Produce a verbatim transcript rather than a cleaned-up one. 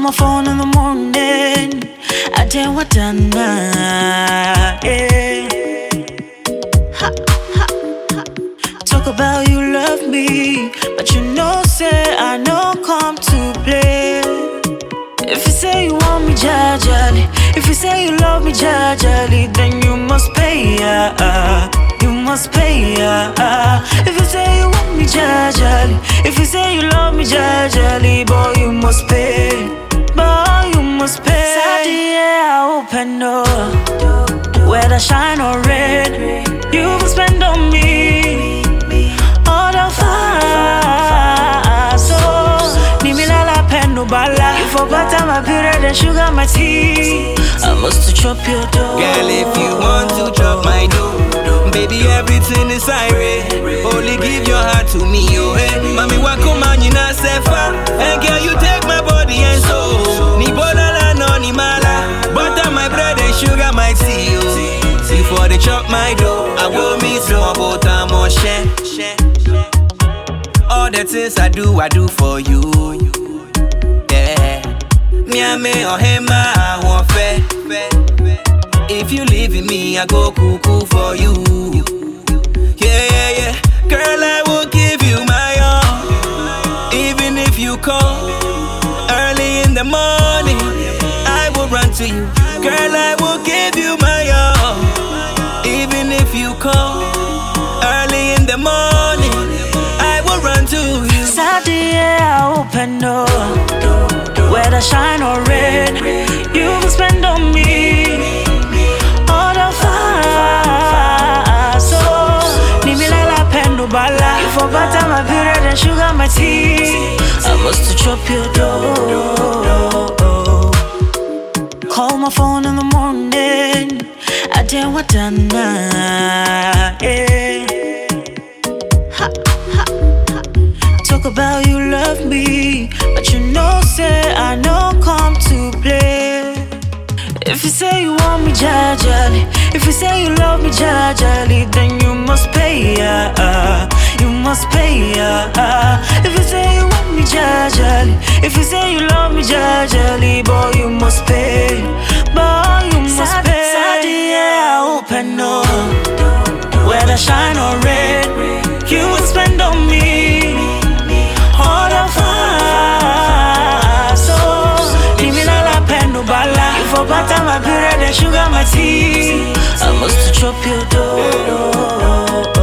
my phone in the morning. I didn't want to yeah. Ha, ha, ha. Talk about you love me, but you know, say I know come to play. If you say you want me, jajali. If you say you love me, jajali, then you must pay, yeah, uh, you must pay, yeah, uh. If you say you want me, jajali. If you say you love me, jajali, boy, you must pay, boy, you must pay. Saturday, yeah, open door, whether shine or red, you will spend on me all the fire. So, ni me la la pen no bala. You forgot my period and sugar my tea. I must chop your dough. Girl, if you want to chop my dough, baby, everything is irate. Only give your heart to me, oh hey. Mami wako man, you not sefa. And girl, you take my body and soul. Ni bodala no ni mala. Butter my bread and sugar my tea, oh. Before they chop my dough, I will meet some butter more share. All the things I do, I do for you. Yeah. Me and me or him, I want fair. If you leave with me, I go cuckoo for you. Yeah, yeah, yeah. Girl, I will give you my all. Even if you call early in the morning, I will run to you. Girl, I will give you my all. Even if you call early in the morning, I will run to you. Saturday, yeah, open door, whether shine or red, you will spend on me all the fire. So, ni me la la pen no bala. You forgot my period and sugar my tea. I must chop your dough. Call my phone in the morning. I didn't want to yeah. Ha, ha, ha. Talk about you love me, but you know, say I know come to play. If you say you want me, jajali. If you say you love me, jajali, then you must pay, yeah, uh, you must pay, yeah, uh. If you say you want me, jajali. If you say you love me, jajali, boy, you must pay, boy, you must pay. Saturday, yeah, open door, whether shine or red, you will spend on me all the fire. So, leave me la la pen no bala. You forgot my period and sugar my tea. I must chop your dough.